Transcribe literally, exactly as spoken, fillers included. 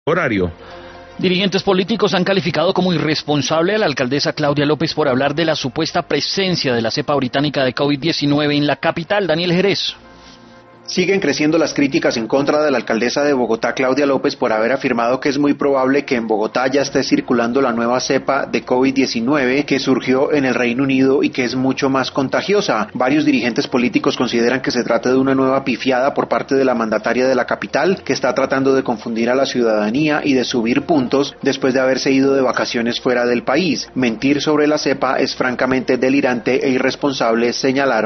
Horario. Dirigentes políticos han calificado como irresponsable a la alcaldesa Claudia López por hablar de la supuesta presencia de la cepa británica de COVID diecinueve en la capital. Daniel Jerez. Siguen creciendo las críticas en contra de la alcaldesa de Bogotá, Claudia López, por haber afirmado que es muy probable que en Bogotá ya esté circulando la nueva cepa de COVID diecinueve que surgió en el Reino Unido y que es mucho más contagiosa. Varios dirigentes políticos consideran que se trata de una nueva pifiada por parte de la mandataria de la capital, que está tratando de confundir a la ciudadanía y de subir puntos después de haberse ido de vacaciones fuera del país. Mentir sobre la cepa es francamente delirante e irresponsable, señalaron.